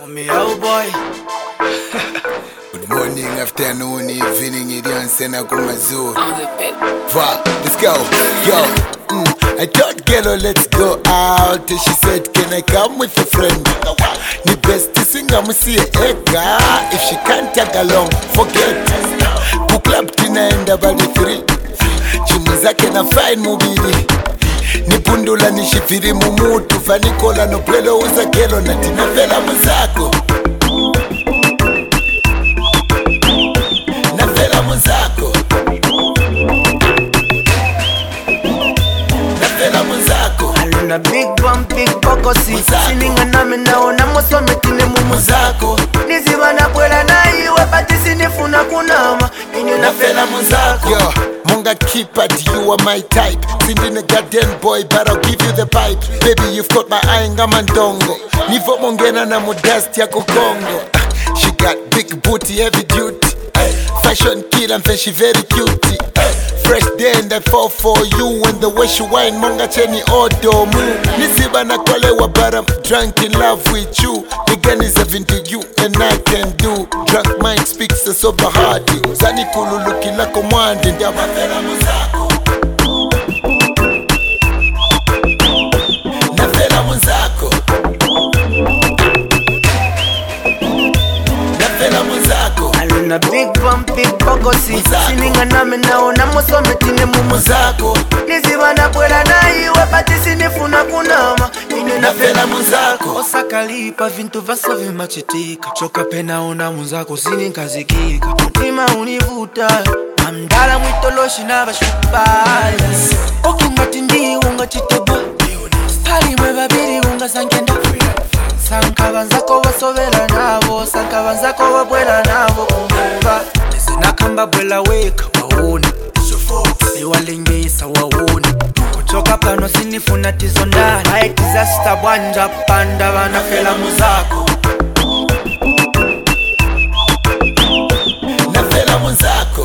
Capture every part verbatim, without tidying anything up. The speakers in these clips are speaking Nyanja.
me out boy. Good morning, afternoon, evening, it is Sena Kumazoo. Va, let's go, yo. Mm, I told Gelo, let's go out. She said, can I come with a friend? Ni best to sing, I'm see ega. If she can't tag along, forget. Book club tina enda bali three. Chimuzake na fine mubili. Nipundula nishifiri mumutu. Fanikola no plelo uza Gelo na tina vela muzako. Nafela muzako. Nafela muzako. Aluna big bump, big bokosi. Sininga nami naona mosometine mumuzako. Nizibana kwela na iwe pati sinifuna kunama. Inyo nafela muzako. Yo, Munga keep it, you are my type. Sinding a goddamn boy, but I'll give you the pipe. Baby, you've got my eye, ngamandongo. Nivo mongena na modestia kukongo. She got big booty, heavy duty. Fashion kid and she very cute. Fresh day and I fall for you. And the way she wine, Munga cheni odomu. Nisiba na kolewa, but I'm drunk in love with you. The gun is having to you and I can do. Drunk mind speaks a sober heart. Zani kulu looking like a mwandi. Ndaba fela muzako. Nafela muzako. Nafela muzako. Aluna big bump, big bokosi. Sininga nami naona mosometine mumuzako. Nizibana kwela na iwe pati sinifuna kunama. Inyo nafela muzako. Osakalipa vintu vaso vimachitika. Choka pena ona muzako sininkazikika. Mutima univuta amdala mwitoloshi na bashubaya. Okingati ndi unga chitebwa. Stali mwe babiri unga sankenda. Sankabanzako basobela nabo. Sankabanzako babwela nabo kumbuka. Nakamba bwela weka waone. Iwalengesa waone. Kuchoka pano sinifuna tizo ndani. Haitiza stabwanja panda wanafela muzako. Nafela muzako.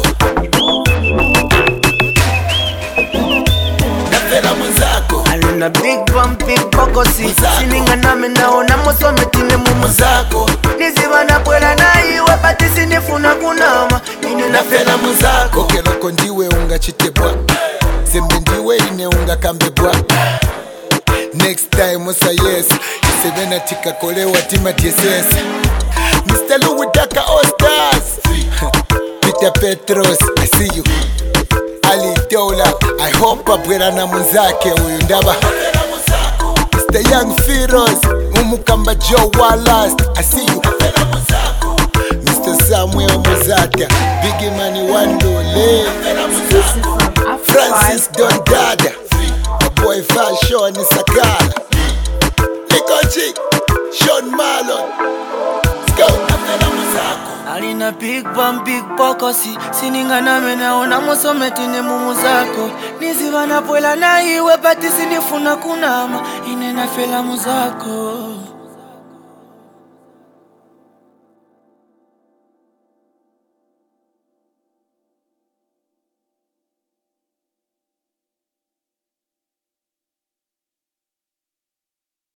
Nafela muzako. Aluna big bump, big bokosi. Sininga nami naona mosometine mumuzako. Nizibana kwela na iwe pati sinifuna kunama. Inyo nafela muzako. Okeloko ndiwe unga chitebwa. Sembe ndiwe ine unga kambebwa. Next time osa yes. Isebena tika kolewa tima T S S. Mister Louis Daka All Stars. Peter Petros, I see you. Ali Dola, I hope abwera na muzake uyu ndaba. Mister Young Firoz, Umukamba Joe Wallace, I see you. Mister Samuel Muzata, Biggie Money Wandole, Francis Don Dada, my boy Fashion Sakala, Likochi, Sean Marlon. Let's go. Alina big bump, big bokosi. Sininga nami naona mosometine mumuzako. Nizibana pwela na iwe pati sinifuna kunama. Ine nafela muzako.